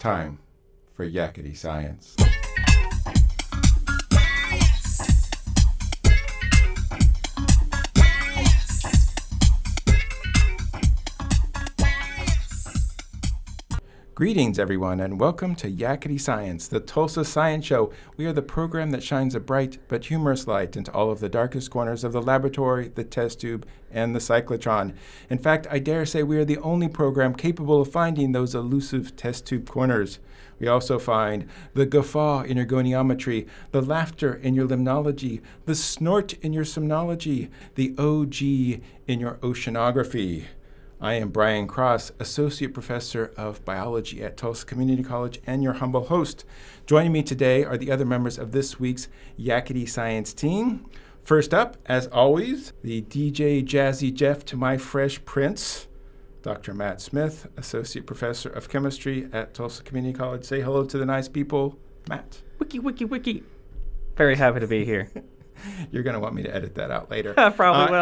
time for Yakety Science. Greetings, everyone, and welcome to Yakety Science, the Tulsa Science Show. We are the program that shines a bright but humorous light into all of the darkest corners of the laboratory, the test tube, and the cyclotron. In fact, I dare say we are the only program capable of finding those elusive test tube corners. We also find the guffaw in your goniometry, the laughter in your limnology, the snort in your somnology, the OG in your oceanography. I am Brian Cross, Associate Professor of Biology at Tulsa Community College and your humble host. Joining me today are the other members of this week's Yakety Science team. First up, as always, the DJ Jazzy Jeff to my Fresh Prince, Dr. Matt Smith, Associate Professor of Chemistry at Tulsa Community College. Say hello to the nice people, Matt. Wiki. Very happy to be here. You're going to want me to edit that out later. Probably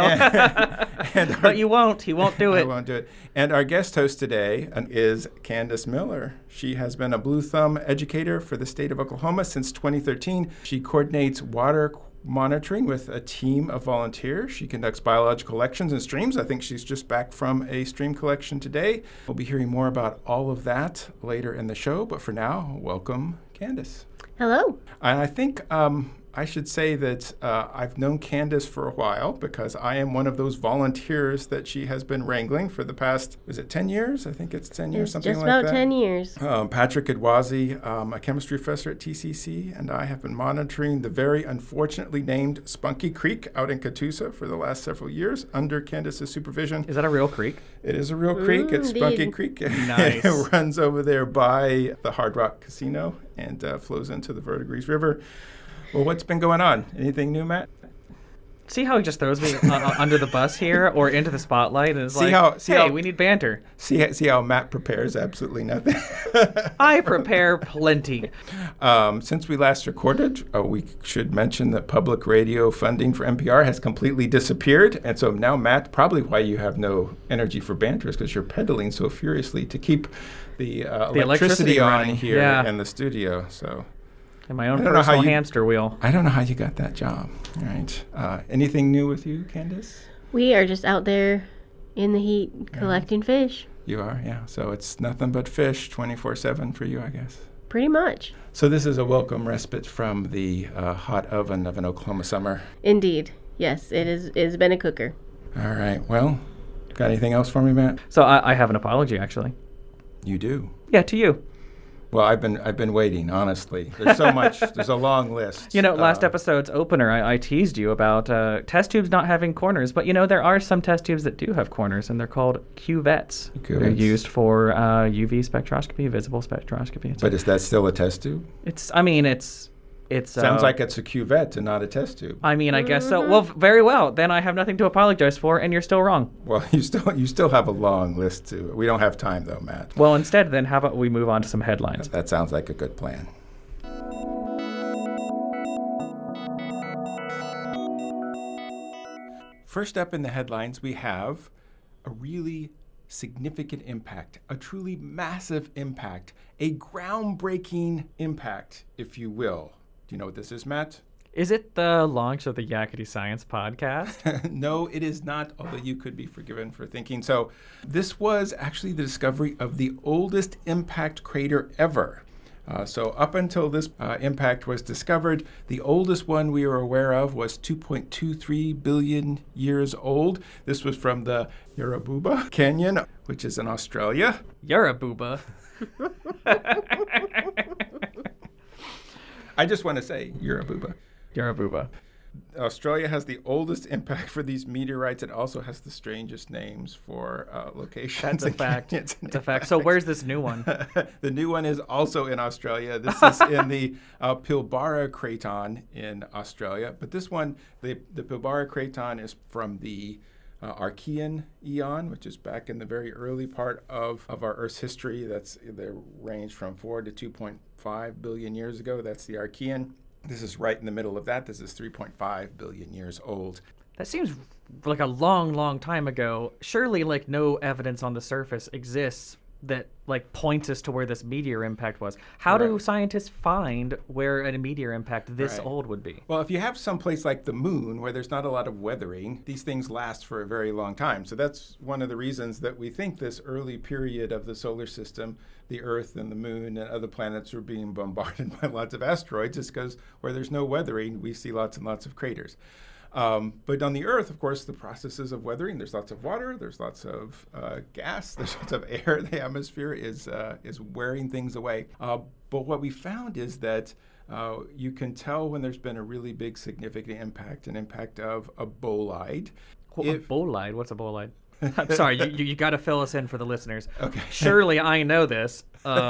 will. But you won't. He won't do it. I won't do it. And our guest host today is Candace Miller. She has been a Blue Thumb educator for the state of Oklahoma since 2013. She coordinates water monitoring with a team of volunteers. She conducts biological collections and streams. I think she's just back from a stream collection today. We'll be hearing more about all of that later in the show. But for now, welcome, Candace. Hello. And I think I should say that I've known Candace for a while because I am one of those volunteers that she has been wrangling for the past, is it 10 years? I think it's 10 years, something like that. Just about 10 years. Patrick Adwazi, a chemistry professor at TCC, and I have been monitoring the very unfortunately named Spunky Creek out in Catoosa for the last several years under Candace's supervision. Is that a real creek? It is a real creek. It's Spunky Creek. Nice. It runs over there by the Hard Rock Casino and flows into the Verdigris River. Well, what's been going on? Anything new, Matt? See how he just throws me under the bus here or into the spotlight and is we need banter. See how Matt prepares absolutely nothing. I prepare plenty. Since we last recorded, we should mention that public radio funding for NPR has completely disappeared. And so now, Matt, probably why you have no energy for banter is because you're pedaling so furiously to keep the electricity on running here in the studio. So. And my own personal hamster wheel. I don't know how you got that job. All right. Anything new with you, Candace? We are just out there in the heat collecting fish. You are, yeah. So it's nothing but fish 24/7 for you, I guess. Pretty much. So this is a welcome respite from the hot oven of an Oklahoma summer. Indeed. Yes, it's been a cooker. All right. Well, got anything else for me, Matt? So I have an apology, actually. You do? Yeah, to you. Well, I've been waiting, honestly. There's so much. There's a long list. Last episode's opener, I teased you about test tubes not having corners. But, there are some test tubes that do have corners, and they're called cuvettes. They're used for UV spectroscopy, visible spectroscopy. But is that still a test tube? It's sounds like it's a cuvette and not a test tube. I mean, I guess so. Well, very well. Then I have nothing to apologize for, and you're still wrong. Well, you still have a long list too. We don't have time though, Matt. Well, instead, then how about we move on to some headlines? That sounds like a good plan. First up in the headlines, we have a really significant impact, a truly massive impact, a groundbreaking impact, if you will. Do you know what this is, Matt? Is it the launch of the Yakety Science podcast? No, it is not, although you could be forgiven for thinking so. This was actually the discovery of the oldest impact crater ever. So up until this impact was discovered, the oldest one we were aware of was 2.23 billion years old. This was from the Yarrabuba Canyon, which is in Australia. Yarrabuba. I just want to say Yarrabuba. Yarrabuba. Australia has the oldest impact for these meteorites. It also has the strangest names for locations. That's a fact. That's a fact. So where's this new one? The new one is also in Australia. This is in the Pilbara Craton in Australia. But this one, the Pilbara Craton is from the Archean eon, which is back in the very early part of our Earth's history. They range from 4 to 2.5 billion years ago. That's the Archean. This is right in the middle of that. This is 3.5 billion years old. That seems like a long, long time ago. Surely, no evidence on the surface exists that like points us to where this meteor impact was. How do scientists find where a meteor impact this old would be? Well, if you have some place like the moon where there's not a lot of weathering, these things last for a very long time. So that's one of the reasons that we think this early period of the solar system, the Earth and the moon and other planets are being bombarded by lots of asteroids, is because where there's no weathering, we see lots and lots of craters. But on the Earth, of course, the processes of weathering, there's lots of water, there's lots of gas, there's lots of air. The atmosphere is wearing things away. But what we found is that you can tell when there's been a really big significant impact, an impact of a bolide. A bolide? What's a bolide? I'm sorry, you got to fill us in for the listeners. Okay. Surely I know this.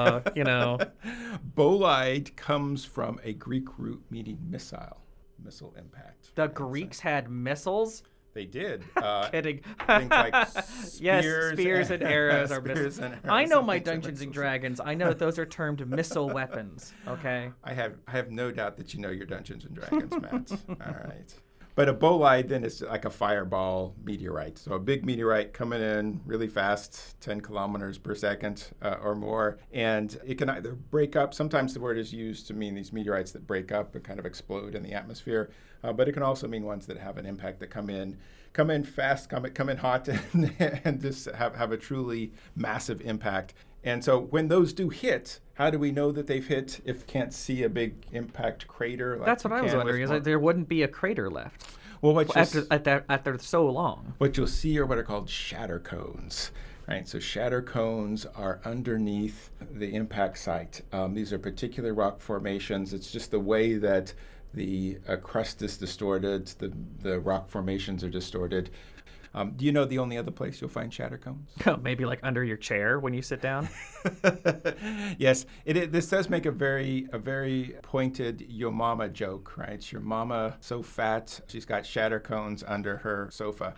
Bolide comes from a Greek root meaning missile impact. The Greeks had missiles? They did. Kidding. Things like spears and arrows are missiles. I know my Dungeons and missiles. Dragons. I know that those are termed missile weapons. Okay. I have no doubt that you know your Dungeons and Dragons, Matt. All right. But a bolide then is like a fireball meteorite. So a big meteorite coming in really fast, 10 kilometers per second or more. And it can either break up. Sometimes the word is used to mean these meteorites that break up and kind of explode in the atmosphere. But it can also mean ones that have an impact that come in fast, come in hot, and just have a truly massive impact. And so when those do hit, how do we know that they've hit if we can't see a big impact crater? Like that's what I was wondering, is that there wouldn't be a crater left. Well, after so long. What you'll see are what are called shatter cones. Right, so shatter cones are underneath the impact site. These are particular rock formations. It's just the way that the crust is distorted, the rock formations are distorted. Do you know the only other place you'll find shatter cones? Maybe like under your chair when you sit down? Yes, this does make a very pointed your mama joke, right? Your mama so fat, she's got shatter cones under her sofa.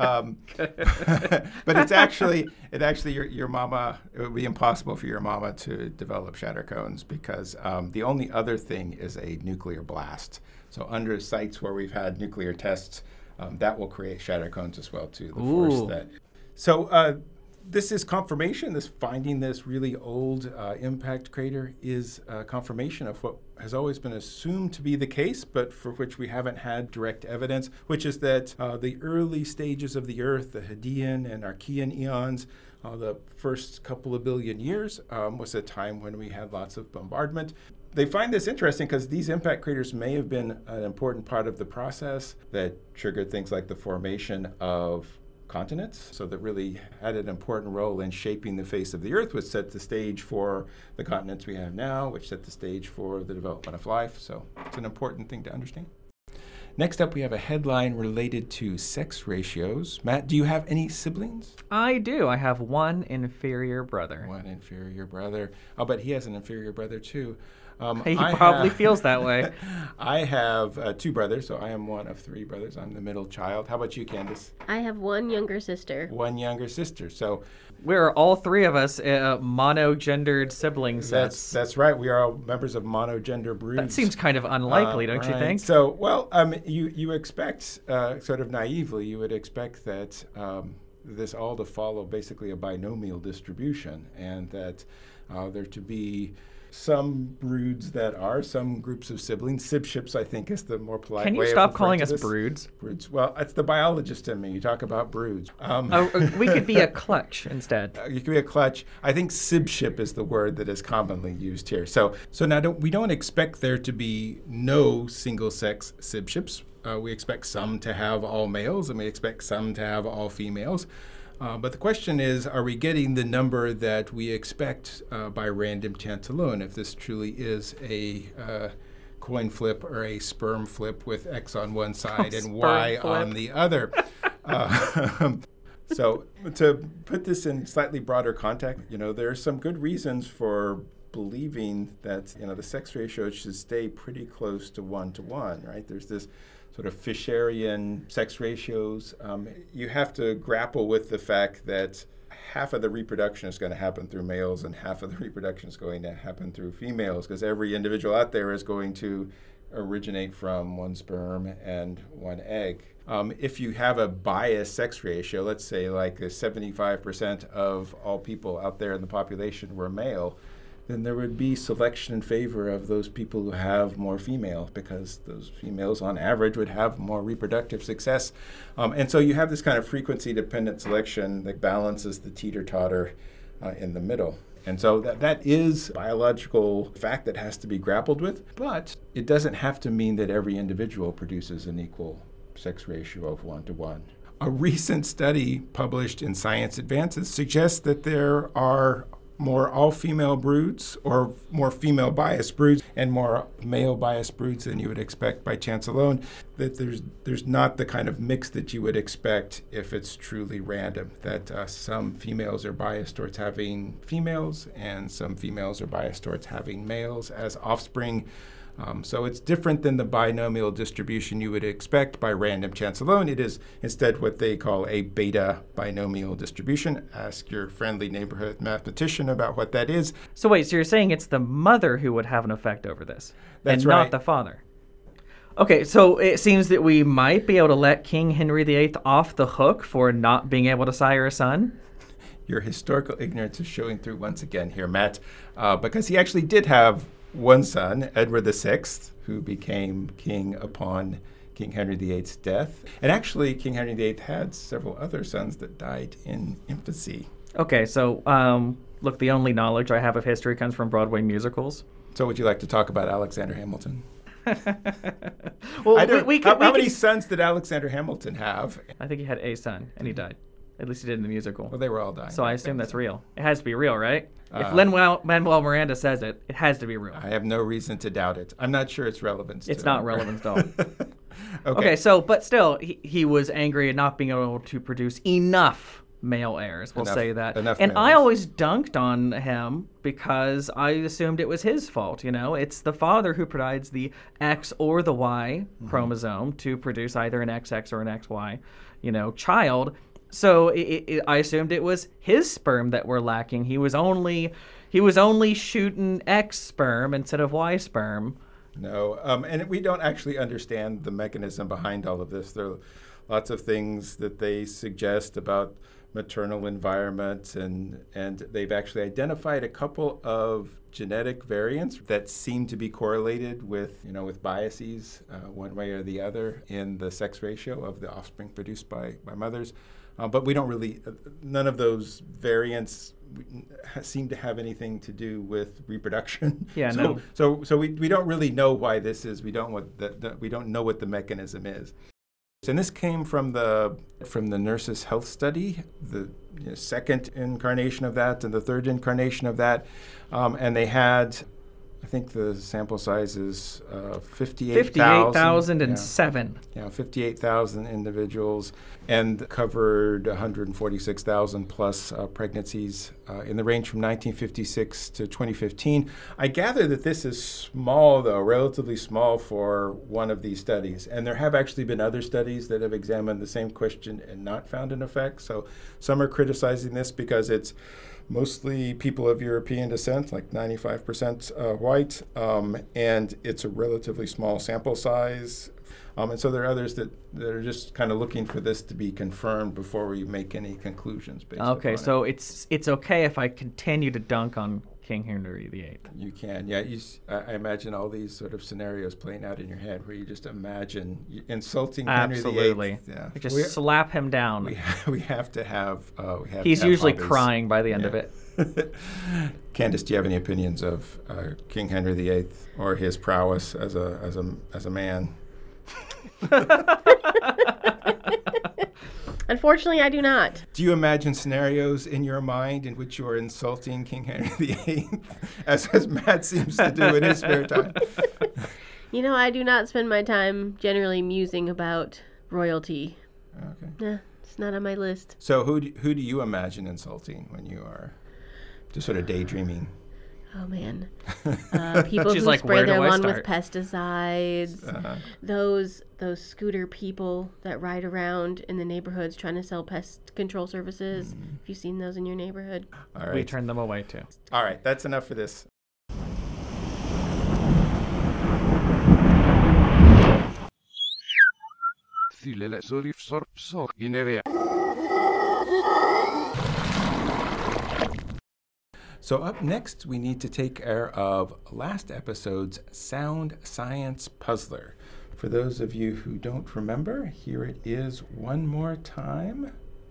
But it's actually your mama, it would be impossible for your mama to develop shatter cones because the only other thing is a nuclear blast. So under sites where we've had nuclear tests, that will create shatter cones as well too. The force that. So this is confirmation. Finding this really old impact crater is confirmation of what has always been assumed to be the case, but for which we haven't had direct evidence, which is that the early stages of the Earth, the Hadean and Archean eons, the first couple of billion years, was a time when we had lots of bombardment. They find this interesting because these impact craters may have been an important part of the process that triggered things like the formation of continents. So that really had an important role in shaping the face of the Earth, which set the stage for the continents we have now, which set the stage for the development of life. So it's an important thing to understand. Next up, we have a headline related to sex ratios. Matt, do you have any siblings? I do. I have one inferior brother. One inferior brother. Oh, but he has an inferior brother too. He probably feels that way. I have two brothers, so I am one of three brothers. I'm the middle child. How about you, Candace? I have one younger sister. One younger sister. So we're all three of us monogendered siblings. That's right. We are all members of monogender broods. That seems kind of unlikely, don't you think? So, well, you expect, sort of naively, you would expect that this all to follow basically a binomial distribution, and that there to be some broods that are some groups of siblings. Sibships, I think, is the more polite way. Can you stop calling us broods? Broods. Well, it's the biologist in me. You talk about broods. We could be a clutch instead. You could be a clutch. I think sibship is the word that is commonly used here. So now we don't expect there to be no single-sex sibships. We expect some to have all males, and we expect some to have all females. But the question is, are we getting the number that we expect by random chance alone, if this truly is a coin flip or a sperm flip with X on one side and Y on the other? So to put this in slightly broader context, there are some good reasons for believing that, the sex ratio should stay pretty close to 1-to-1, right? There's this sort of Fisherian sex ratios. You have to grapple with the fact that half of the reproduction is going to happen through males and half of the reproduction is going to happen through females, because every individual out there is going to originate from one sperm and one egg. If you have a biased sex ratio, let's say like 75% of all people out there in the population were male, then there would be selection in favor of those people who have more female, because those females on average would have more reproductive success. And so you have this kind of frequency-dependent selection that balances the teeter-totter in the middle. And so that is a biological fact that has to be grappled with, but it doesn't have to mean that every individual produces an equal sex ratio of 1-to-1. A recent study published in Science Advances suggests that there are more all-female broods, or more female-biased broods, and more male-biased broods than you would expect by chance alone, that there's not the kind of mix that you would expect if it's truly random, that some females are biased towards having females, and some females are biased towards having males as offspring. So it's different than the binomial distribution you would expect by random chance alone. It is instead what they call a beta binomial distribution. Ask your friendly neighborhood mathematician about what that is. So wait, so you're saying it's the mother who would have an effect over this, That's and right. not the father? Okay, so it seems that we might be able to let King Henry VIII off the hook for not being able to sire a son? Your historical ignorance is showing through once again here, Matt, because he actually did have one son, Edward VI, who became king upon King Henry VIII's death. And actually, King Henry VIII had several other sons that died in infancy. Okay, so look, the only knowledge I have of history comes from Broadway musicals. So would you like to talk about Alexander Hamilton? Well, How many sons did Alexander Hamilton have? I think he had a son, and he died. At least he did in the musical. Well, they were all dying. So I assume that's real. It has to be real, right? If Lin-Manuel Miranda says it, it has to be real. I have no reason to doubt it. I'm not sure its relevance. It's not relevant at all. Okay, so, but still, he was angry at not being able to produce enough male heirs. We'll say that. And I always dunked on him because I assumed it was his fault. You know, it's the father who provides the X or the Y chromosome to produce either an XX or an XY, child. So I assumed it was his sperm that were lacking. He was only shooting X sperm instead of Y sperm. No, and we don't actually understand the mechanism behind all of this. There are lots of things that they suggest about maternal environment, and they've actually identified a couple of genetic variants that seem to be correlated with biases one way or the other in the sex ratio of the offspring produced by mothers. But we don't really, none of those variants seem to have anything to do with reproduction. Yeah, So we don't really know why this is. We don't know what the mechanism is. And this came from the Nurses' Health Study, the second incarnation of that and the third incarnation of that, and they had, I think the sample size is 58,000. 58,007. Yeah, 58,000 individuals, and covered 146,000 plus pregnancies in the range from 1956 to 2015. I gather that this is small, though, relatively small for one of these studies. And there have actually been other studies that have examined the same question and not found an effect. So some are criticizing this because it's mostly people of European descent, like 95% white, and it's a relatively small sample size. And so there are others that are just kind of looking for this to be confirmed before we make any conclusions based Okay, upon so it. it's okay if I continue to dunk on King Henry VIII. You can, yeah. I imagine all these sort of scenarios playing out in your head where you just imagine insulting Absolutely. Henry VIII. Yeah. Just slap him down. We have to have. He's usually hobbies. Crying by the end of it. Candace, do you have any opinions of King Henry VIII or his prowess as a man? Unfortunately, I do not. Do you imagine scenarios in your mind in which you are insulting King Henry VIII, as Matt seems to do in his spare time? I do not spend my time generally musing about royalty. Okay. Nah, it's not on my list. So who do you imagine insulting when you are just sort of daydreaming? Oh, man. People She's who like, spray where their do I lawn start? with pesticides. Those scooter people that ride around in the neighborhoods trying to sell pest control services. Have you seen those in your neighborhood? All right. We turn them away too. All right. That's enough for this. So up next, we need to take care of last episode's Sound Science Puzzler. For those of you who don't remember, here it is one more time.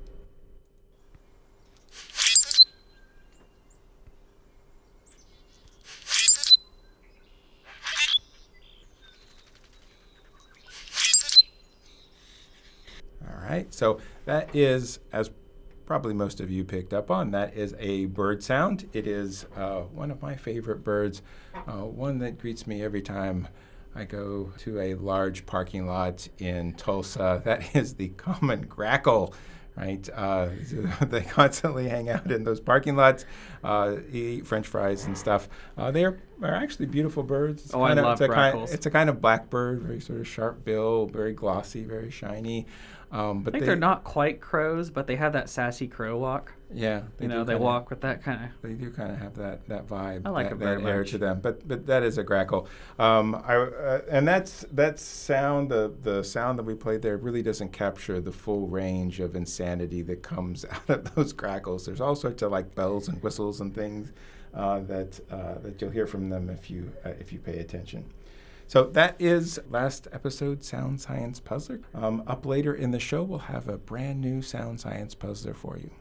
All right, so that is, as probably most of you picked up on, that is a bird sound. It is one of my favorite birds, one that greets me every time I go to a large parking lot in Tulsa. That is the common grackle, right? They constantly hang out in those parking lots, eat French fries and stuff. They are actually beautiful birds. I love grackles. It's a kind of blackbird, very sort of sharp bill, very glossy, very shiny. But I think they're not quite crows, but they have that sassy crow walk. Yeah, they walk with that kind of. They do kind of have that vibe. I like that air to them. But that is a grackle. And that sound, the sound that we played there, really doesn't capture the full range of insanity that comes out of those grackles. There's all sorts of like bells and whistles and things that you'll hear from them if you pay attention. So that is last episode's Sound Science Puzzler. Up later in the show, we'll have a brand new Sound Science Puzzler for you.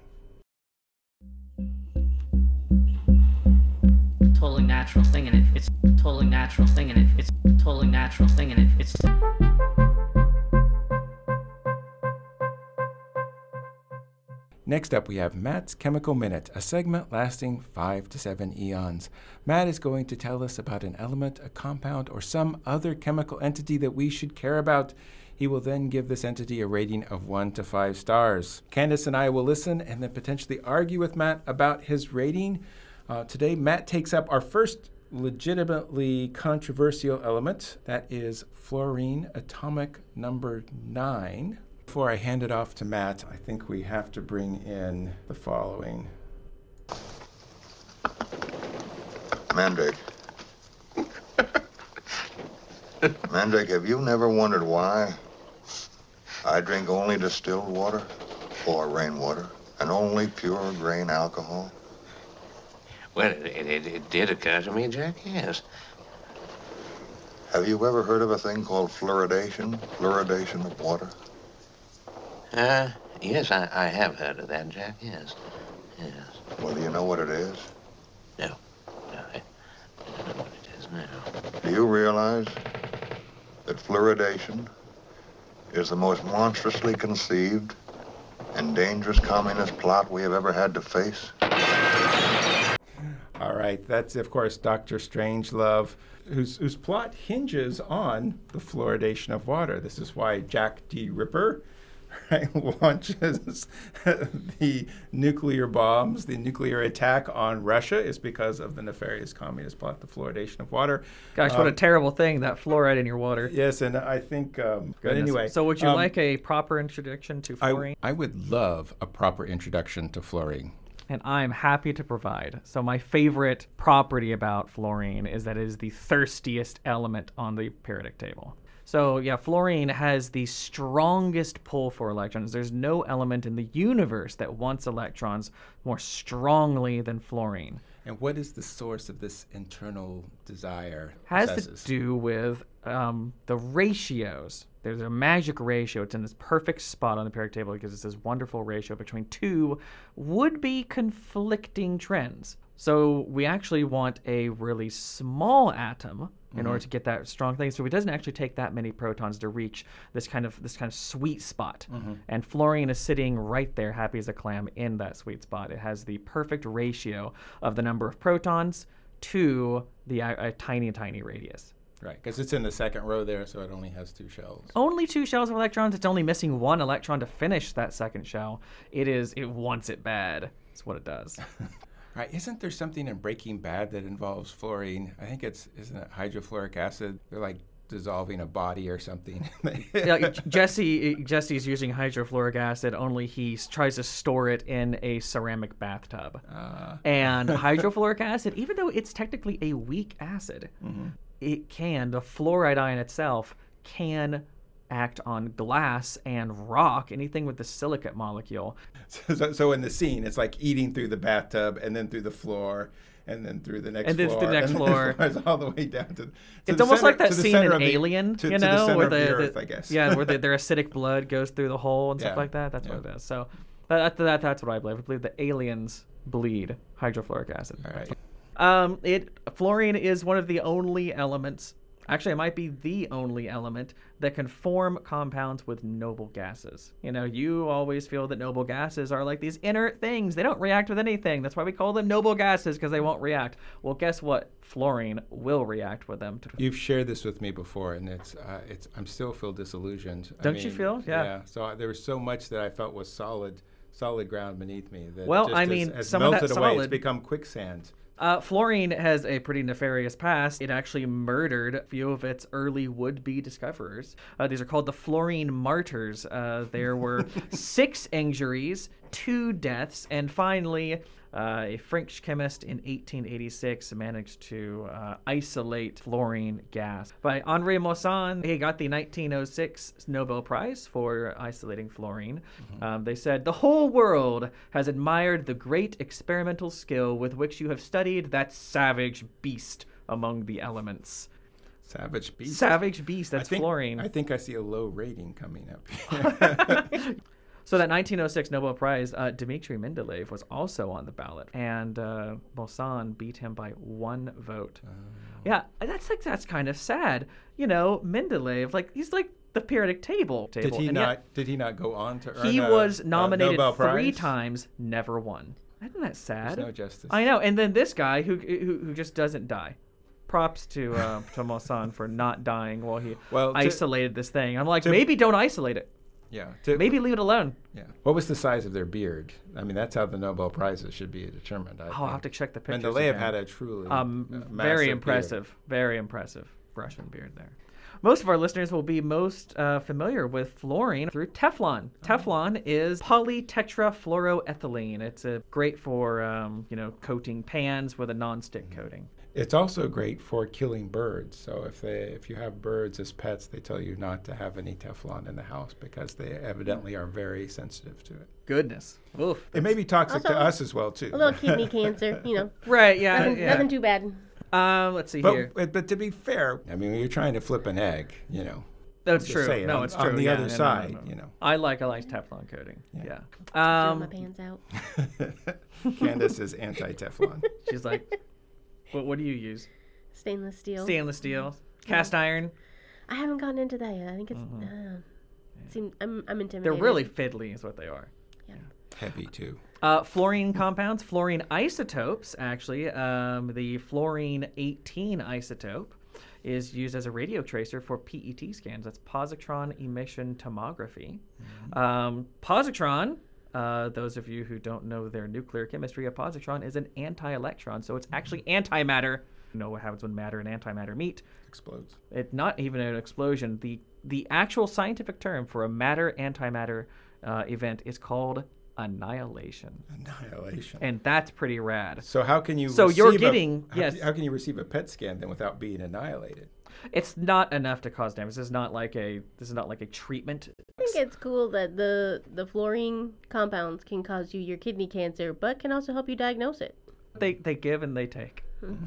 Totally natural thing in it. It's totally natural thing in it. It's totally natural thing in it. It's. Next up, we have Matt's Chemical Minute, a segment lasting 5 to 7 eons. Matt is going to tell us about an element, a compound, or some other chemical entity that we should care about. He will then give this entity a rating of 1 to 5 stars. Candace and I will listen and then potentially argue with Matt about his rating. Today, Matt takes up our first legitimately controversial element. That is fluorine atomic number 9. Before I hand it off to Matt, I think we have to bring in the following. Mandrake. Mandrake, have you never wondered why I drink only distilled water or rainwater and only pure grain alcohol? Well, it did occur to me, Jack, yes. Have you ever heard of a thing called fluoridation? Fluoridation of water? Yes, I have heard of that, Jack, yes. Yes. Well, do you know what it is? No, I don't know what it is now. Do you realize that fluoridation is the most monstrously conceived and dangerous communist plot we have ever had to face? All right, that's, of course, Dr. Strangelove, whose plot hinges on the fluoridation of water. This is why Jack D. Ripper launches the nuclear bombs, the nuclear attack on Russia is because of the nefarious communist plot, the fluoridation of water. Gosh, what a terrible thing, that fluoride in your water. Yes, and I think, but anyway. So would you like a proper introduction to fluorine? I would love a proper introduction to fluorine. And I'm happy to provide. So my favorite property about fluorine is that it is the thirstiest element on the periodic table. So yeah, fluorine has the strongest pull for electrons. There's no element in the universe that wants electrons more strongly than fluorine. And what is the source of this internal desire? Has to do with the ratios. There's a magic ratio. It's in this perfect spot on the periodic table because it's this wonderful ratio between two would-be conflicting trends. So we actually want a really small atom in order to get that strong thing. So it doesn't actually take that many protons to reach this kind of sweet spot. And fluorine is sitting right there, happy as a clam, in that sweet spot. It has the perfect ratio of the number of protons to the tiny, tiny radius. Right, because it's in the second row there, so it only has 2 shells. Only 2 shells of electrons. It's only missing 1 electron to finish that second shell. It wants it bad. That's what it does. Right, isn't there something in Breaking Bad that involves fluorine? I think isn't it hydrofluoric acid? They're like dissolving a body or something. Yeah, Jesse's using hydrofluoric acid, only he tries to store it in a ceramic bathtub. And hydrofluoric acid, even though it's technically a weak acid, the fluoride ion itself can act on glass and rock, anything with the silicate molecule. So in the scene, it's like eating through the bathtub and then through the floor and then through the next and then floor. through the next floor. All the way down to it's the almost center, like that scene in Alien, to you the know, center where of the earth, I guess. Yeah, where their acidic blood goes through the hole and stuff Yeah. like that. That's Yeah. what it is. So that's what I believe. I believe the aliens bleed hydrofluoric acid. All right. Fluorine is one of the only elements. Actually, it might be the only element that can form compounds with noble gases. You know, you always feel that noble gases are like these inert things. They don't react with anything. That's why we call them noble gases, because they won't react. Well, guess what? Fluorine will react with them. You've shared this with me before, and I'm still feel disillusioned. Don't you feel? Yeah. Yeah. So there was so much that I felt was solid ground beneath me. That Well, just I mean, has some of melted that away. It's solid- become quicksand. Fluorine has a pretty nefarious past. It actually murdered a few of its early would-be discoverers. These are called the fluorine martyrs. There were 6 injuries, 2 deaths, and finally, a French chemist in 1886 managed to isolate fluorine gas. By Henri Moissan, he got the 1906 Nobel Prize for isolating fluorine. They said, "The whole world has admired the great experimental skill with which you have studied that savage beast among the elements." Savage beast. Savage beast, that's fluorine. I think I see a low rating coming up here. So that 1906 Nobel Prize, Dmitry Mendeleev was also on the ballot, and Moissan beat him by 1 vote. Yeah, that's kind of sad. You know, Mendeleev, he's like the periodic table. Did he and not? Did he not go on to earn? He was nominated Nobel 3 Prize? times, never won. Isn't that sad? There's no justice. I know. And then this guy who just doesn't die. Props to Moissan for not dying while he isolated this thing. I'm like, maybe don't isolate it. Yeah. Maybe leave it alone. Yeah. What was the size of their beard? I mean, that's how the Nobel Prizes should be determined. I'll have to check the pictures. Mendeleev again. had a truly very impressive, very impressive Russian beard there. Most of our listeners will be most familiar with fluorine through Teflon. Teflon is polytetrafluoroethylene. It's great for coating pans with a non-stick coating. It's also great for killing birds. So if you have birds as pets, they tell you not to have any Teflon in the house because they evidently are very sensitive to it. Goodness. Oof. It may be toxic to us as well too. A little kidney cancer, you know. Right, yeah. Nothing too bad. Let's see here. But to be fair, I mean, when you're trying to flip an egg, That's true. saying, No, on- it's true. on the other no. side, I like Teflon coating. Yeah. Fill my pants out. Candace is anti-Teflon. She's like, what do you use? Stainless steel. Stainless steel. Cast iron. I haven't gotten into that yet. I think it's. I'm intimidated. They're really fiddly, is what they are. Yeah. Heavy too. Fluorine compounds, fluorine isotopes, actually. The fluorine 18 isotope is used as a radio tracer for PET scans. That's positron emission tomography. Positron, those of you who don't know their nuclear chemistry, a positron is an anti-electron, so it's actually antimatter. You know what happens when matter and antimatter meet? Explodes. It's not even an explosion. The actual scientific term for a matter-antimatter event is called annihilation. Annihilation. And that's pretty rad. So how can you? So you're getting How can you receive a PET scan then without being annihilated? It's not enough to cause damage. This is not like a treatment. I think it's cool that the fluorine compounds can cause you your kidney cancer, but can also help you diagnose it. They give and they take.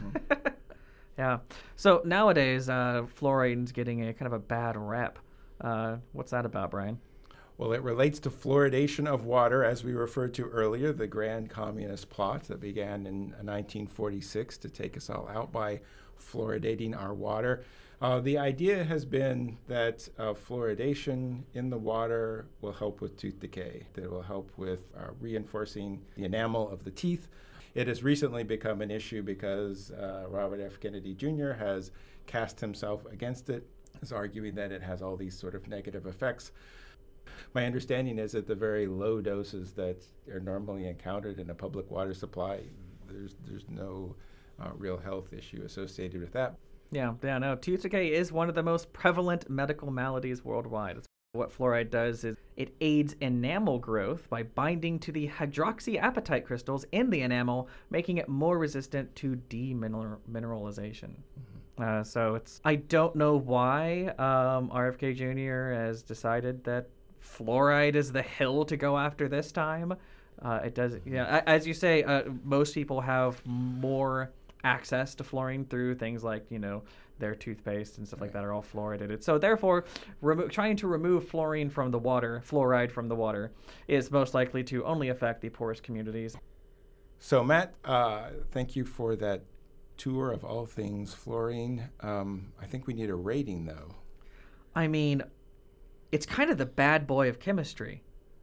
Yeah. So nowadays, fluorine's getting a kind of a bad rep. What's that about, Brian? Well, it relates to fluoridation of water, as we referred to earlier, the grand communist plot that began in 1946 to take us all out by fluoridating our water. The idea has been that fluoridation in the water will help with tooth decay, that it will help with reinforcing the enamel of the teeth. It has recently become an issue because Robert F. Kennedy Jr. has cast himself against it, is arguing that it has all these sort of negative effects. My understanding is that the very low doses that are normally encountered in a public water supply, there's no real health issue associated with that. Yeah, no. Tooth decay is one of the most prevalent medical maladies worldwide. What fluoride does is it aids enamel growth by binding to the hydroxyapatite crystals in the enamel, making it more resistant to demineralization. So I don't know why RFK Jr. has decided that fluoride is the hill to go after this time. It does, as you say, most people have more access to fluorine through things like, their toothpaste and stuff like that are all fluoridated. So therefore, trying to remove fluoride from the water is most likely to only affect the poorest communities. So Matt, thank you for that tour of all things fluorine. I think we need a rating, though. I mean, it's kind of the bad boy of chemistry.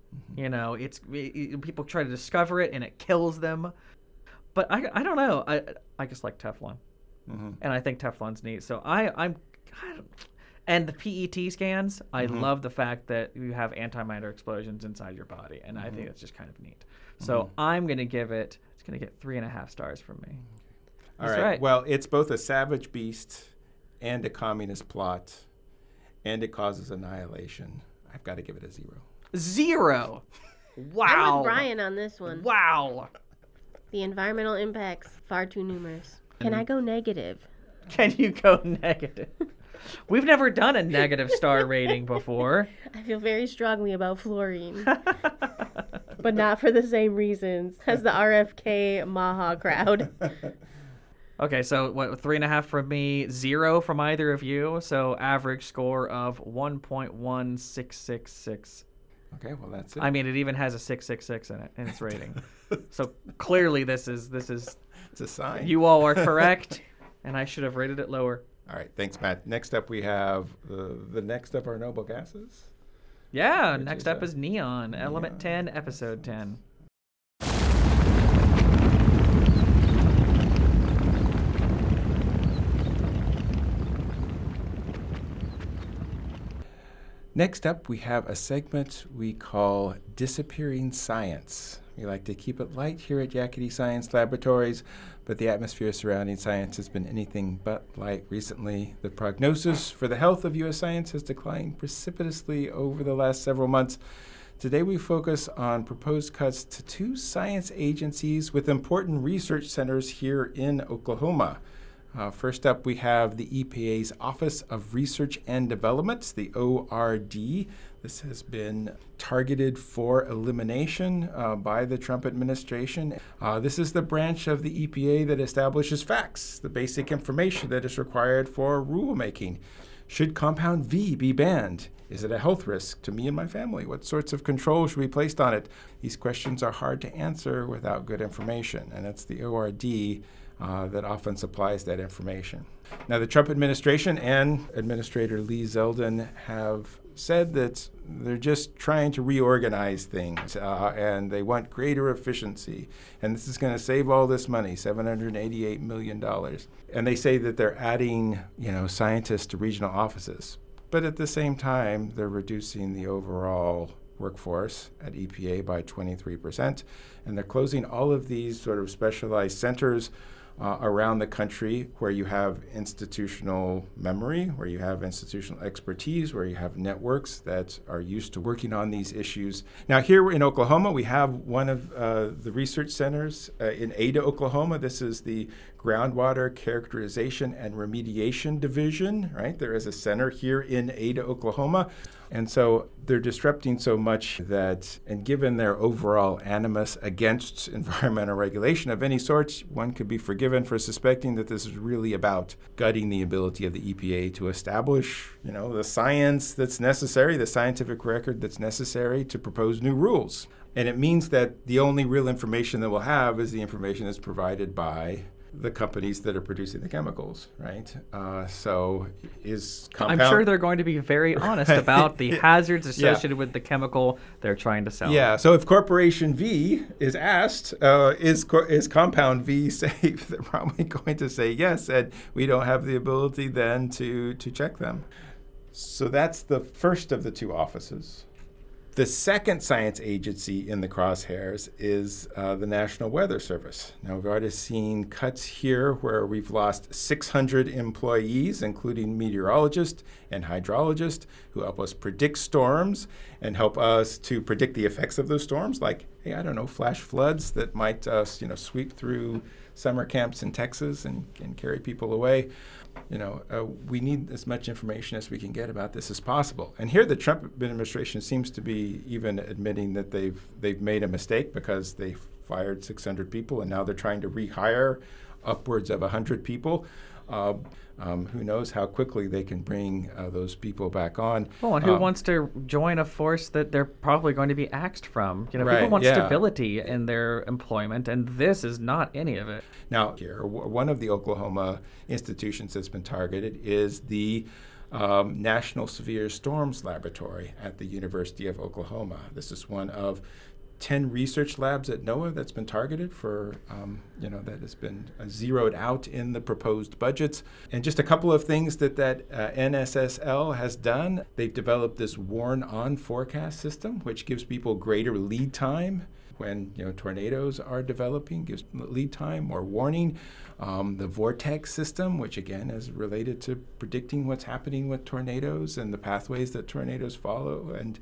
People try to discover it and it kills them. But I don't know. I just like Teflon. And I think Teflon's neat. So and the PET scans, I love the fact that you have antimatter explosions inside your body. And I think it's just kind of neat. So I'm going to give it's going to get 3.5 stars from me. All right. Well, it's both a savage beast and a communist plot, and it causes annihilation. I've got to give it a 0. 0? Wow. I'm with Brian on this one. Wow. The environmental impacts far too numerous. Can I go negative? Can you go negative? We've never done a negative star rating before. I feel very strongly about fluorine. But not for the same reasons as the RFK Maha crowd. Okay, so 3.5 from me, 0 from either of you. So average score of 1.1666. Okay, well that's it. I mean, it even has a 666 in it in its rating. So clearly, this is. It's a sign. You all are correct, and I should have rated it lower. All right, thanks, Matt. Next up, we have the next of our noble gases. Yeah, next up is neon, element 10, episode 10. Next up, we have a segment we call Disappearing Science. We like to keep it light here at Yakety Science Laboratories, but the atmosphere surrounding science has been anything but light recently. The prognosis for the health of U.S. science has declined precipitously over the last several months. Today we focus on proposed cuts to 2 science agencies with important research centers here in Oklahoma. First up, we have the EPA's Office of Research and Development, the ORD. This has been targeted for elimination by the Trump administration. This is the branch of the EPA that establishes facts, the basic information that is required for rulemaking. Should compound V be banned? Is it a health risk to me and my family? What sorts of controls should be placed on it? These questions are hard to answer without good information, and it's the ORD that often supplies that information. Now, the Trump administration and Administrator Lee Zeldin have said that they're just trying to reorganize things, and they want greater efficiency. And this is going to save all this money, $788 million. And they say that they're adding, scientists to regional offices. But at the same time, they're reducing the overall workforce at EPA by 23%. And they're closing all of these sort of specialized centers around the country where you have institutional memory, where you have institutional expertise, where you have networks that are used to working on these issues. Now, here in Oklahoma, we have one of the research centers in Ada, Oklahoma. This is the Groundwater Characterization and Remediation Division, right? There is a center here in Ada, Oklahoma. And so they're disrupting so much that, and given their overall animus against environmental regulation of any sort, one could be forgiven for suspecting that this is really about gutting the ability of the EPA to establish, the science that's necessary, the scientific record that's necessary to propose new rules. And it means that the only real information that we'll have is the information that's provided by the companies that are producing the chemicals, right? So is compound... I'm sure they're going to be very honest about the hazards associated with the chemical they're trying to sell. Yeah, so if Corporation V is asked, is Compound V safe, they're probably going to say yes, and we don't have the ability then to check them. So that's the first of the 2 offices. The second science agency in the crosshairs is the National Weather Service. Now, we've already seen cuts here where we've lost 600 employees, including meteorologists and hydrologists, who help us predict storms and help us to predict the effects of those storms, like, flash floods that might, sweep through summer camps in Texas and carry people away. We need as much information as we can get about this as possible. And here the Trump administration seems to be even admitting that they've made a mistake because they fired 600 people and now they're trying to rehire upwards of 100 people. Who knows how quickly they can bring those people back on. Well, and who wants to join a force that they're probably going to be axed from? People want stability in their employment, and this is not any of it. Now, here, one of the Oklahoma institutions that's been targeted is the National Severe Storms Laboratory at the University of Oklahoma. This is one of 10 research labs at NOAA that's been targeted for, that has been zeroed out in the proposed budgets. And just a couple of things that NSSL has done. They've developed this warn-on forecast system, which gives people greater lead time when tornadoes are developing, gives lead time or warning. The Vortex system, which again is related to predicting what's happening with tornadoes and the pathways that tornadoes follow, and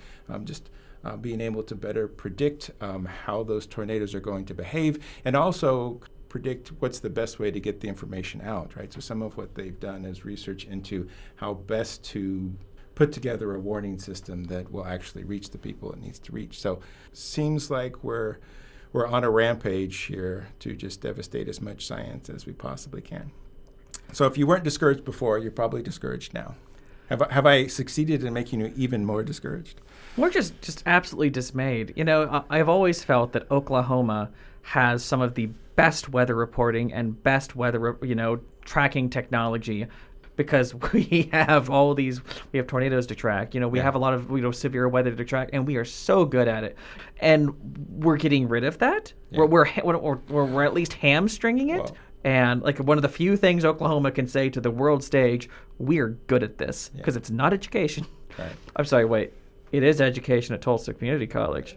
being able to better predict how those tornadoes are going to behave, and also predict what's the best way to get the information out, right? So some of what they've done is research into how best to put together a warning system that will actually reach the people it needs to reach. So seems like we're on a rampage here to just devastate as much science as we possibly can. So if you weren't discouraged before, you're probably discouraged now. Have I succeeded in making you even more discouraged? We're just absolutely dismayed. I've always felt that Oklahoma has some of the best weather reporting and best weather, tracking technology, because we have we have tornadoes to track. We have a lot of severe weather to track, and we are so good at it. And we're getting rid of that. Yeah. We're at least hamstringing it. Well, and one of the few things Oklahoma can say to the world stage, we are good at this, because it's not education. Right. I'm sorry, wait. It is education at Tulsa Community College.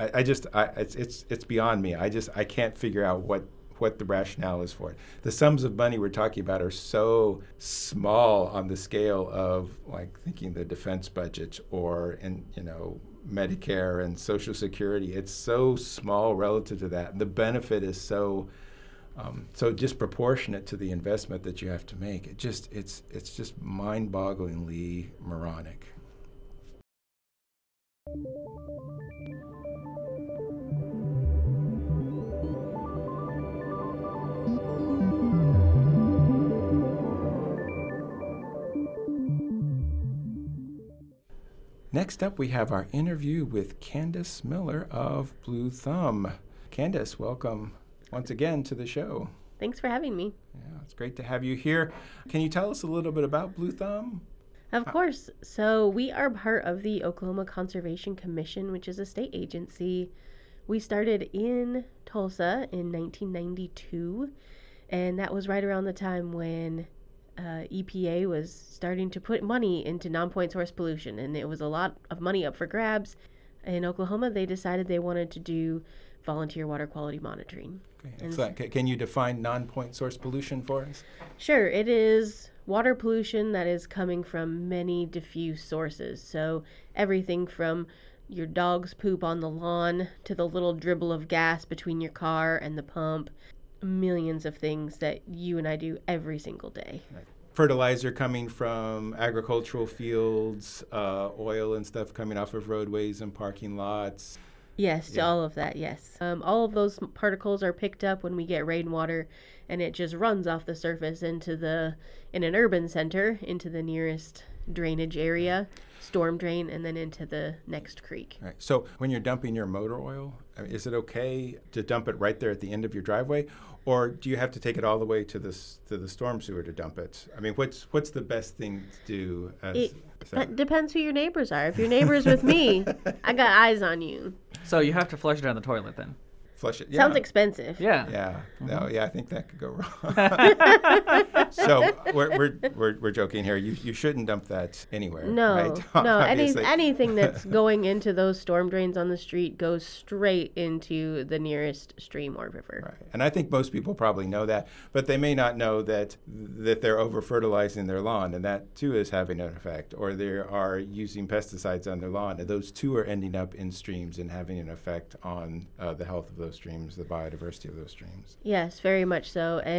It's beyond me. I can't figure out what the rationale is for it. The sums of money we're talking about are so small on the scale of thinking the defense budget or Medicare and Social Security. It's so small relative to that. The benefit is so disproportionate to the investment that you have to make. It's just mind-bogglingly moronic. Next up, we have our interview with Candace Miller of Blue Thumb. Candace, welcome once again to the show. Thanks for having me. Yeah, it's great to have you here. Can you tell us a little bit about Blue Thumb? Of course. So we are part of the Oklahoma Conservation Commission, which is a state agency. We started in Tulsa in 1992, and that was right around the time when EPA was starting to put money into non-point source pollution, and it was a lot of money up for grabs. In Oklahoma, they decided they wanted to do volunteer water quality monitoring. Okay, excellent. Can you define non-point source pollution for us? Sure. It is water pollution that is coming from many diffuse sources. So everything from your dog's poop on the lawn to the little dribble of gas between your car and the pump. Millions of things that you and I do every single day. Right. Fertilizer coming from agricultural fields, oil and stuff coming off of roadways and parking lots. Yes, yeah. All of that, yes. All of those particles are picked up when we get rainwater, and it just runs off the surface in an urban center, into the nearest drainage area, storm drain, and then into the next creek. Right. So when you're dumping your motor oil, is it okay to dump it right there at the end of your driveway, or do you have to take it all the way to the storm sewer to dump it? I mean, what's the best thing to do? That depends who your neighbors are. If your neighbor's with me, I got eyes on you. So you have to flush it down the toilet then? Flush it. Yeah. Sounds expensive. Yeah. Yeah. Mm-hmm. No. Yeah. I think that could go wrong. So we're joking here. You shouldn't dump that anywhere. No. Right? No. Anything that's going into those storm drains on the street goes straight into the nearest stream or river. Right. And I think most people probably know that, but they may not know that they're over fertilizing their lawn, and that too is having an effect. Or they are using pesticides on their lawn, and those two are ending up in streams and having an effect on the health of those streams, the biodiversity of those streams. Yes, very much so. And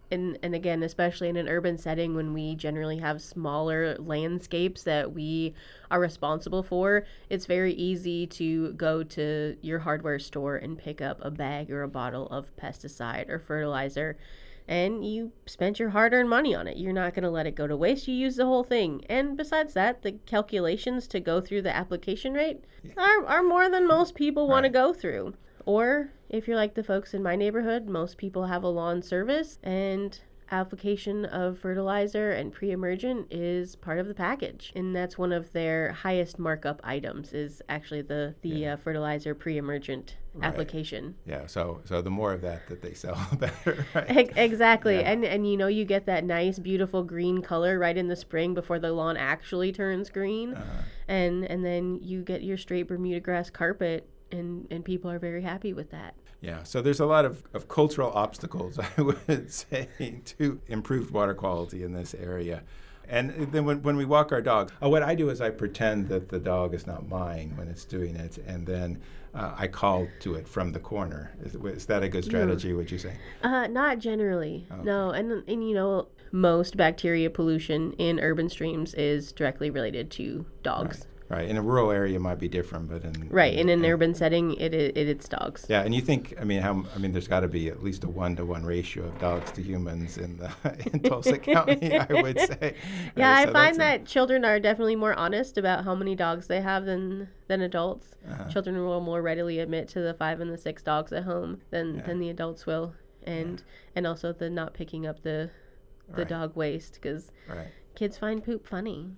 and again, especially in an urban setting when we generally have smaller landscapes that we are responsible for, it's very easy to go to your hardware store and pick up a bag or a bottle of pesticide or fertilizer, and you spent your hard-earned money on it. You're not going to let it go to waste. You use the whole thing. And besides that, the calculations to go through the application rate are more than most people want to go through. Or if you're like the folks in my neighborhood, most people have a lawn service, and application of fertilizer and pre-emergent is part of the package. And that's one of their highest markup items, is actually the fertilizer pre-emergent application. Yeah, so the more of that they sell, the better. Right? Exactly. Yeah. And you know, you get that nice, beautiful green color right in the spring before the lawn actually turns green. And then you get your straight Bermuda grass carpet, and people are very happy with that. Yeah, so there's a lot of cultural obstacles, I would say, to improved water quality in this area. And then when we walk our dogs, what I do is I pretend that the dog is not mine when it's doing it, and then I call to it from the corner. Is that a good strategy, would you say? Not generally, no. And you know, most bacteria pollution in urban streams is directly related to dogs. Right. In a rural area, it might be different, but in an urban setting, it's dogs. Yeah, and you think, there's got to be at least a 1-to-1 ratio of dogs to humans in Tulsa County, I would say. Yeah, right? I find that children are definitely more honest about how many dogs they have than adults. Children will more readily admit to the 5 and the 6 dogs at home than the adults will, and also the not picking up the dog waste, because kids find poop funny.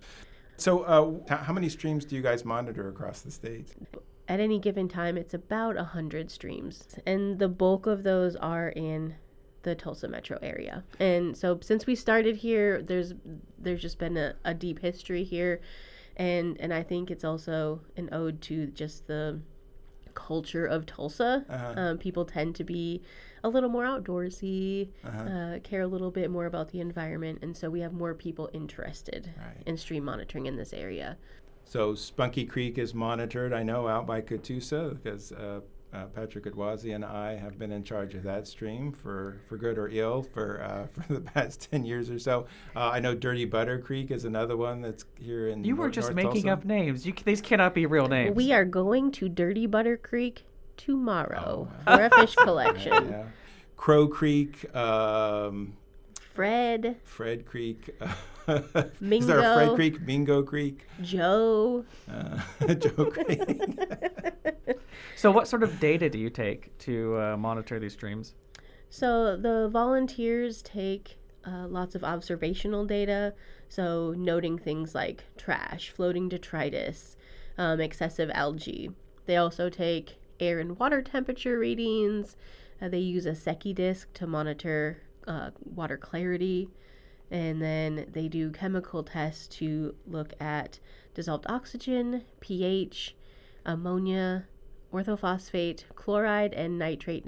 So how many streams do you guys monitor across the state? At any given time, it's about 100 streams. And the bulk of those are in the Tulsa metro area. And so since we started here, there's just been a deep history here. And I think it's also an ode to just the culture of Tulsa. People tend to be a little more outdoorsy, care a little bit more about the environment, and so we have more people interested in stream monitoring in this area. So Spunky Creek is monitored, I know, out by Catoosa, because Patrick Adwazi and I have been in charge of that stream for good or ill for the past 10 years or so. I know Dirty Butter Creek is another one that's here in You were just North making Tulsa. Up names. These cannot be real names. We are going to Dirty Butter Creek tomorrow for a fish collection. Yeah. Crow Creek. Fred Creek. Mingo. Is there a Fred Creek? Mingo Creek? Joe. Joe Creek. So what sort of data do you take to monitor these streams? So the volunteers take lots of observational data, so noting things like trash, floating detritus, excessive algae. They also take air and water temperature readings. They use a Secchi disc to monitor water clarity. And then they do chemical tests to look at dissolved oxygen, pH, ammonia, orthophosphate, chloride, and nitrite.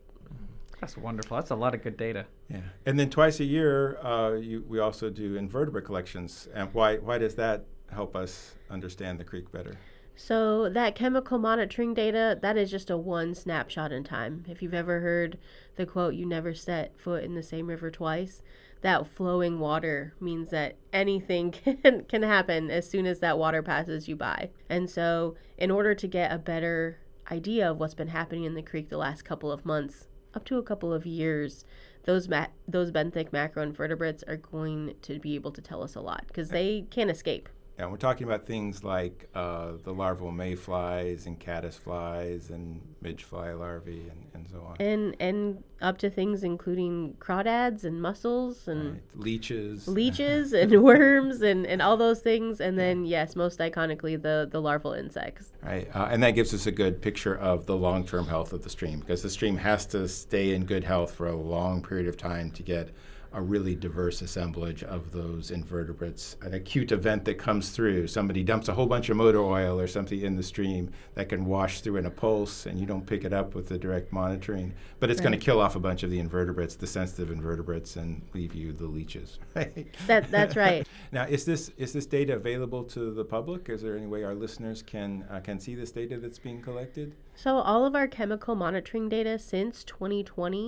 That's wonderful. That's a lot of good data. Yeah. And then twice a year, we also do invertebrate collections. And why does that help us understand the creek better? So that chemical monitoring data, that is just a one snapshot in time. If you've ever heard the quote, "You never set foot in the same river twice," that flowing water means that anything can happen as soon as that water passes you by. And so in order to get a better idea of what's been happening in the creek the last couple of months, up to a couple of years, those benthic macroinvertebrates are going to be able to tell us a lot, because they can't escape. Yeah, we're talking about things like the larval mayflies and caddisflies and midgefly larvae and so on. And up to things including crawdads and mussels and leeches and worms and all those things. And then, yes, most iconically, the larval insects. Right, and that gives us a good picture of the long-term health of the stream, because the stream has to stay in good health for a long period of time to get a really diverse assemblage of those invertebrates. An acute event that comes through, somebody dumps a whole bunch of motor oil or something in the stream that can wash through in a pulse, and you don't pick it up with the direct monitoring, but it's going to kill off a bunch of the invertebrates, the sensitive invertebrates, and leave you the leeches. Right? That's right. Now, is this data available to the public? Is there any way our listeners can see this data that's being collected? So all of our chemical monitoring data since 2020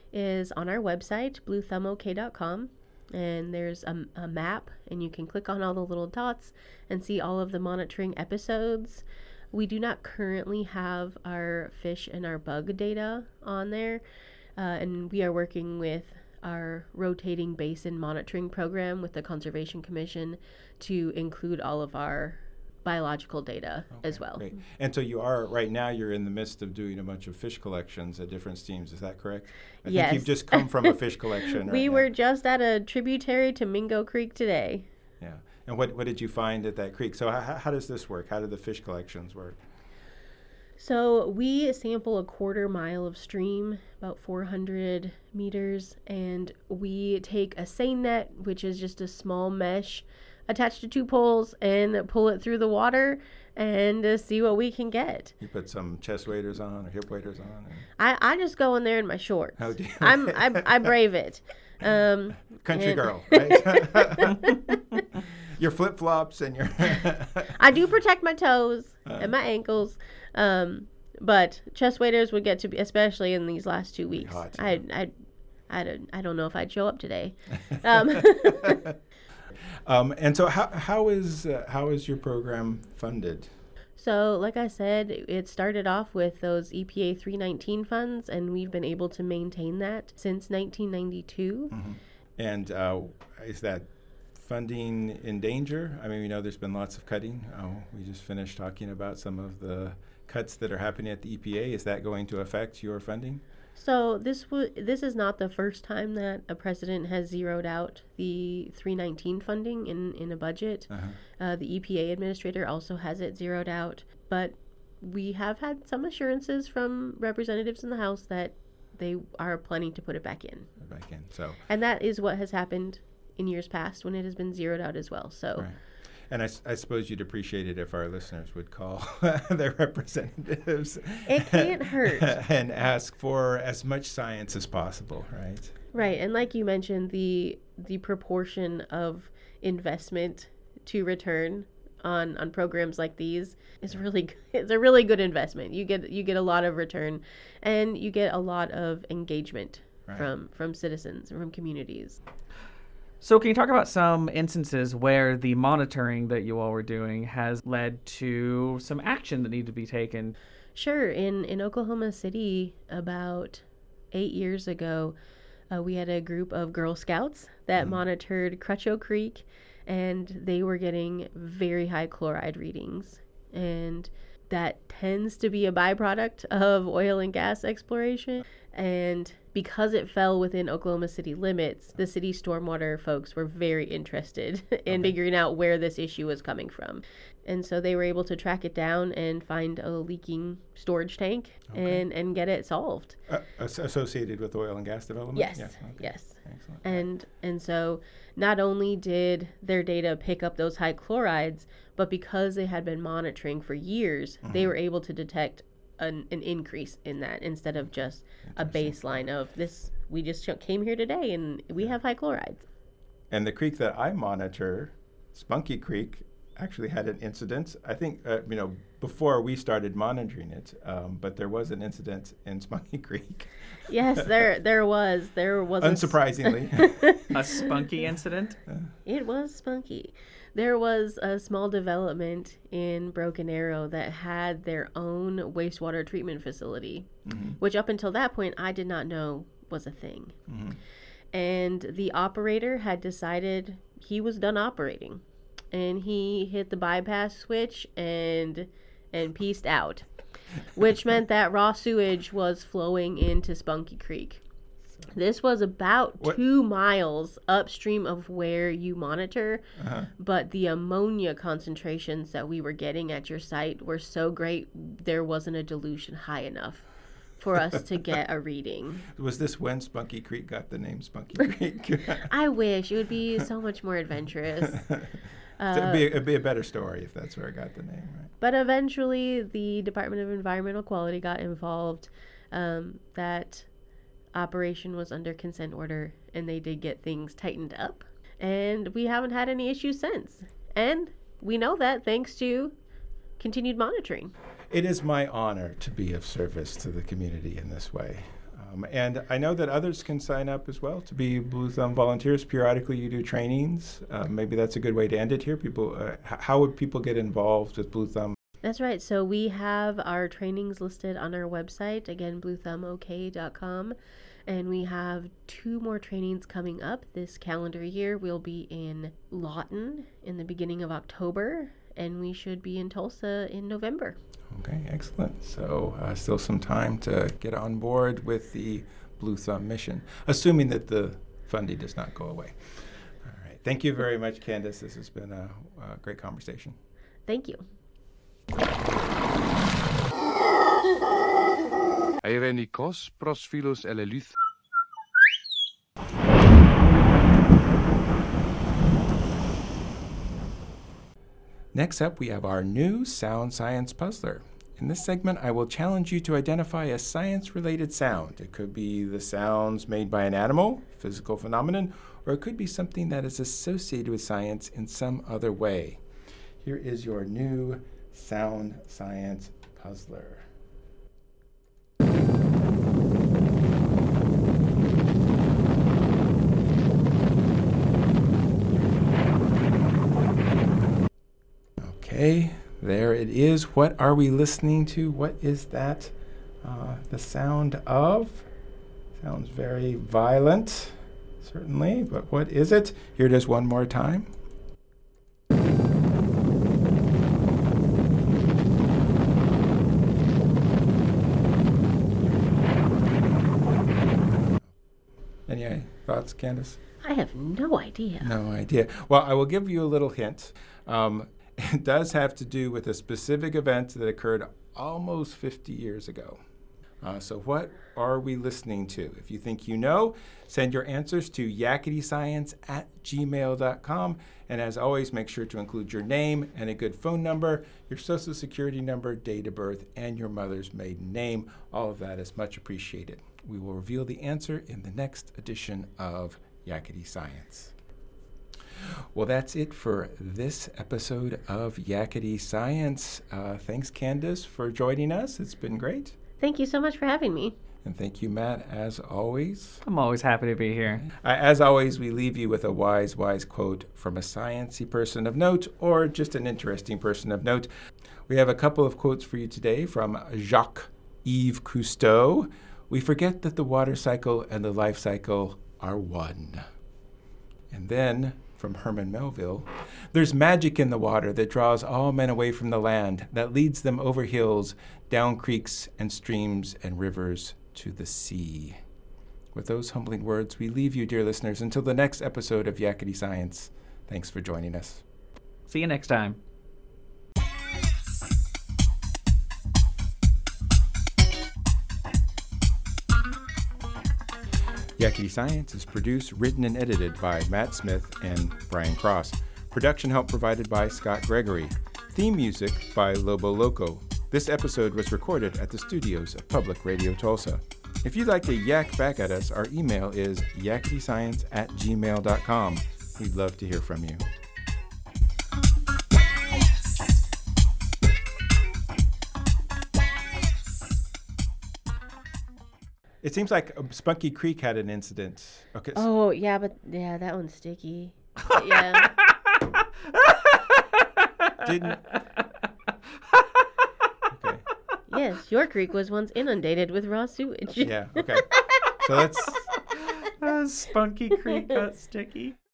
is on our website, bluethumbok.com. And there's a map, and you can click on all the little dots and see all of the monitoring episodes. We do not currently have our fish and our bug data on there, and we are working with our rotating basin monitoring program with the Conservation Commission to include all of our biological data as well. Great. And so you're in the midst of doing a bunch of fish collections at different streams. Is that correct? I Yes. think you've just come from a fish collection. We were just at a tributary to Mingo Creek today. Yeah. And what did you find at that creek? So how does this work? How do the fish collections work? So we sample a 1/4 mile of stream, about 400 meters, and we take a seine net, which is just a small mesh attached to 2 poles, and pull it through the water and see what we can get. You put some chest waders on or hip waders on? I just go in there in my shorts. How do you? I brave it. Country and- girl, right? Your flip-flops and your... I do protect my toes and my ankles, but chest waders would get to be, especially in these last 2 weeks. hot, I don't know if I'd show up today. And so how is your program funded? So, like I said, it started off with those EPA 319 funds, and we've been able to maintain that since 1992. Mm-hmm. And is that funding in danger? I mean, we know there's been lots of cutting. We just finished talking about some of the cuts that are happening at the EPA. Is that going to affect your funding? So this is not the first time that a president has zeroed out the 319 funding in a budget. The EPA administrator also has it zeroed out, but we have had some assurances from representatives in the House that they are planning to put it back in. So. And that is what has happened in years past when it has been zeroed out as well. So. Right. And I suppose you'd appreciate it if our listeners would call their representatives. It can't hurt. And ask for as much science as possible, right? Right. And like you mentioned, the proportion of investment to return on programs like these is really good. It's a really good investment. You get a lot of return, and you get a lot of engagement from citizens and from communities. So can you talk about some instances where the monitoring that you all were doing has led to some action that needed to be taken? Sure. In Oklahoma City, about 8 years ago, we had a group of Girl Scouts that monitored Crutcho Creek, and they were getting very high chloride readings. And that tends to be a byproduct of oil and gas exploration. And because it fell within Oklahoma City limits, the city stormwater folks were very interested in figuring out where this issue was coming from. And so they were able to track it down and find a leaking storage tank and get it solved. Associated with oil and gas development? Yes, Yeah, okay. yes. Excellent. And so not only did their data pick up those high chlorides, but because they had been monitoring for years, they were able to detect an increase in that instead of just a baseline of this. We just came here today and we have high chlorides. And the creek that I monitor, Spunky Creek, actually had an incident. I think, before we started monitoring it, but there was an incident in Spunky Creek. Yes, there was. Unsurprisingly. A spunky incident? It was spunky. There was a small development in Broken Arrow that had their own wastewater treatment facility, which up until that point I did not know was a thing. And the operator had decided he was done operating, and he hit the bypass switch and peaced out, which meant that raw sewage was flowing into Spunky Creek. This was about 2 miles upstream of where you monitor, but the ammonia concentrations that we were getting at your site were so great, there wasn't a dilution high enough for us to get a reading. Was this when Spunky Creek got the name Spunky Creek? I wish. It would be so much more adventurous. So it'd be a better story if that's where I got the name, right? But eventually, the Department of Environmental Quality got involved. That operation was under consent order, and they did get things tightened up, and we haven't had any issues since. And we know that thanks to continued monitoring. It is my honor to be of service to the community in this way. And I know that others can sign up as well to be Blue Thumb volunteers. Periodically, you do trainings. Maybe that's a good way to end it here. People, how would people get involved with Blue Thumb? That's right. So we have our trainings listed on our website, again, bluethumbok.com. And we have 2 more trainings coming up this calendar year. We'll be in Lawton in the beginning of October, and we should be in Tulsa in November. Okay, excellent. So still some time to get on board with the Blue Thumb mission, assuming that the funding does not go away. All right. Thank you very much, Candace. This has been a great conversation. Thank you. Eirenikos Prosphilos Eleleuth. Next up, we have our new Sound Science Puzzler. In this segment, I will challenge you to identify a science-related sound. It could be the sounds made by an animal, physical phenomenon, or it could be something that is associated with science in some other way. Here is your new Sound Science Puzzler. Okay, there it is. What are we listening to? What is that? The sound of? Sounds very violent, certainly, but what is it? Here it is one more time. Any thoughts, Candace? I have no idea. No idea. Well, I will give you a little hint. It does have to do with a specific event that occurred almost 50 years ago. So what are we listening to? If you think you know, send your answers to yaketyscience@gmail.com. And as always, make sure to include your name and a good phone number, your social security number, date of birth, and your mother's maiden name. All of that is much appreciated. We will reveal the answer in the next edition of Yakety Science. Well, that's it for this episode of Yakety Science. Thanks, Candace, for joining us. It's been great. Thank you so much for having me. And thank you, Matt, as always. I'm always happy to be here. As always, we leave you with a wise quote from a sciencey person of note or just an interesting person of note. We have a couple of quotes for you today from Jacques-Yves Cousteau. We forget that the water cycle and the life cycle are one. And then from Herman Melville, there's magic in the water that draws all men away from the land, that leads them over hills, down creeks and streams and rivers to the sea. With those humbling words, we leave you, dear listeners, until the next episode of Yakety Science. Thanks for joining us. See you next time. Yakety Science is produced, written, and edited by Matt Smith and Brian Cross. Production help provided by Scott Gregory. Theme music by Lobo Loco. This episode was recorded at the studios of Public Radio Tulsa. If you'd like to yak back at us, our email is yaketyscience@gmail.com. We'd love to hear from you. It seems like Spunky Creek had an incident. Okay. Oh, yeah, but yeah, that one's sticky. Yeah. Didn't. Okay. Yes, your creek was once inundated with raw sewage. Yeah, okay. So that's. Spunky Creek got sticky.